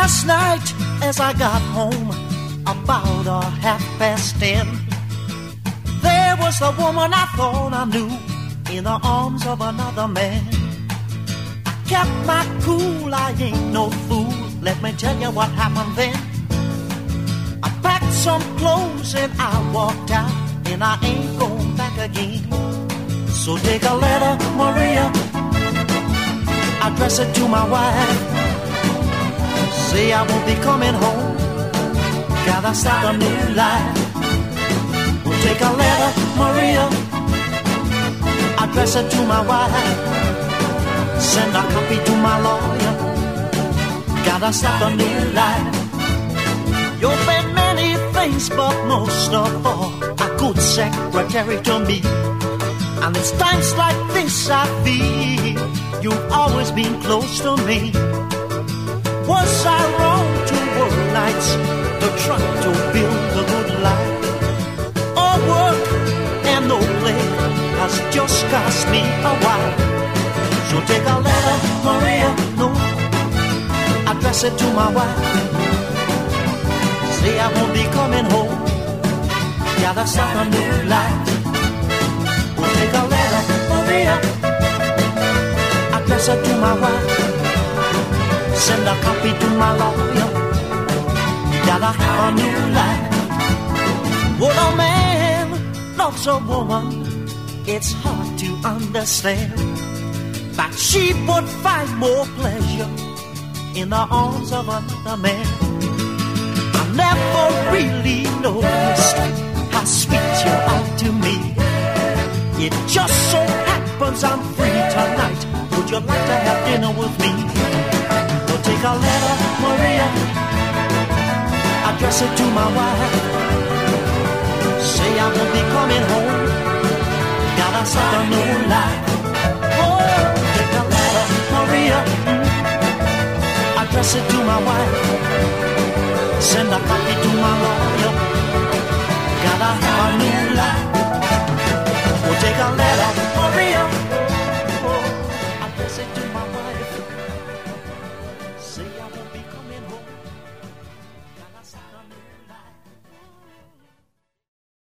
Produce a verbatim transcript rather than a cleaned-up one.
Last night as I got home about a half past ten, there was the woman I thought I knew in the arms of another man. I kept my cool, I ain't no fool. Let me tell you what happened then. I packed some clothes and I walked out, and I ain't going back again. So take a letter, Maria, address it to my wife. Say I won't be coming home, gotta start a new life. We'll take a letter, Maria, address it to my wife. Send a copy to my lawyer, gotta start a new life. You've been many things, but most of all, a good secretary to me. And it's times like this I feel you've always been close to me. Was I wrong to work nights to try to build a good life? All work and no play has just cost me a while. So take a letter, Maria, no, address it to my wife. Say I won't be coming home, gotta start a new life. We'll take a letter, Maria, address it to my wife. Send a copy to my lawyer, gotta have a new life. When a man loves a woman, it's hard to understand that she would find more pleasure in the arms of another man. I never really noticed how sweet you are to me. It just so happens I'm free tonight. Would you like to have dinner with me? We'll take a letter, Maria, address it to my wife. Say I won't be coming home, gotta start a new life. Oh, take a letter, Maria, mm, address it to my wife. Send a copy to my lawyer, gotta have a new life. We'll take a letter, Maria,